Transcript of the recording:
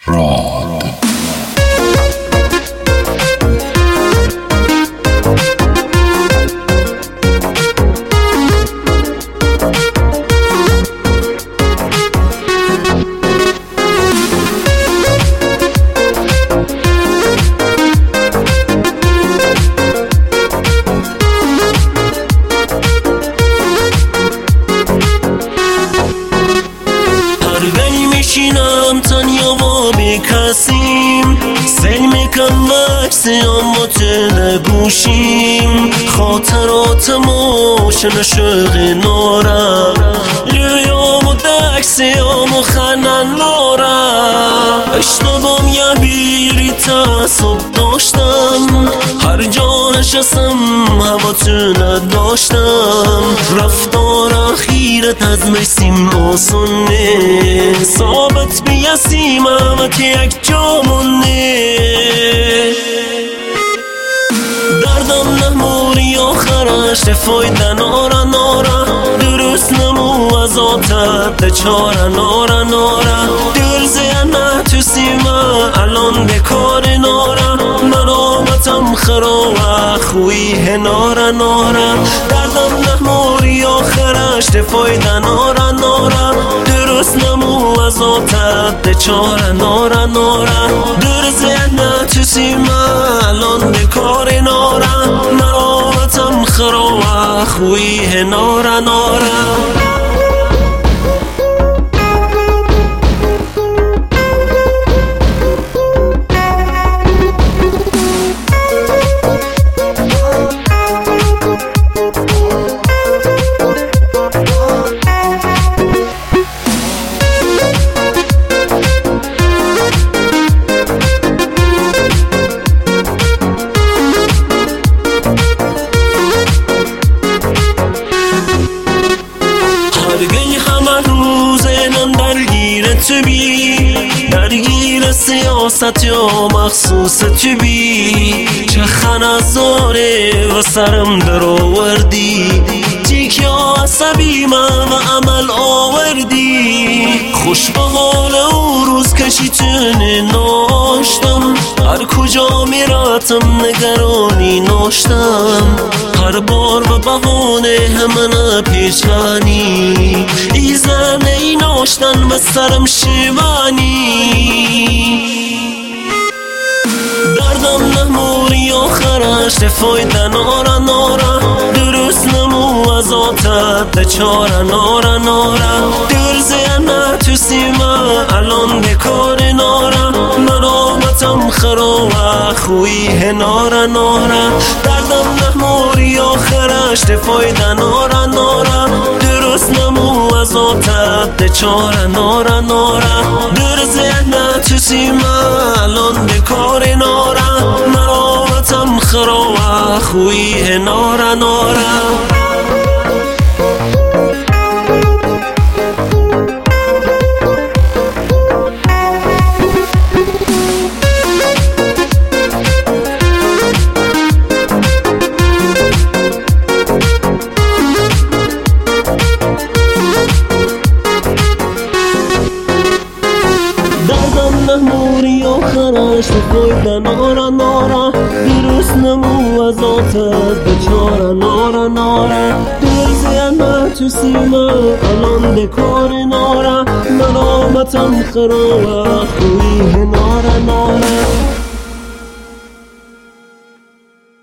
راد. میشینم تنیا و بی کسیم، سیل میکن وکسیم و تل گوشیم، خاطراتمو شنشق نارم، لیام و دکسیم و خنن لارم، اشتبام یه بیری تصاب داشتم، هر جا نشستم هوا تو نداشتم، رفتار اخیرت از میسیم آسونه، ثابت بیسیم همت یک جامونه، دردم نموری آخرش فایده نارا نارا، درست نمو از آتت چارا نارا نارا، دل زینه تو سیما الان بکار نارا، مرامتم خرا خویه نارا نارا، دردم نموری آخرش فایده نارا نارا، درست نمو از آتت چارا نارا نارا، در زینه تو سیما الان بکار نارا، مرامتم خرا خویه نارا نارا. تو بی درگیر سیاست یا مخصوص تو بی، چه خنزاره و سرم در آوردی، تیک عصبی من و عمل آوردی، خوش به حال او روز کشیتن ناشتم، هر کجا میراتم نگرانی ناشتم، هر بار به بهانه همه پیچانی، ایزن ای ناشتن به سرم شیوانی، دردم نموری آخرش فایده نارا نارا، درست نمو از آتت چارا نارا نارا، در زینه تو سیما الان بکار نارا، مرامتم خرا خویه نارا نارا، دردم نموری آخرش فایده نارا نارا، درست نمو از آتت چارا نارا نارا، در زینه تو سیما الان بکار نارا، مرامتم خرا خویه نارا نارا. نموری آخرش فایده نارا نارا، درست نمو از آتت چارا نارا نارا، در زینه تو سیما الان بکار نارا، مرامتم خرا خویه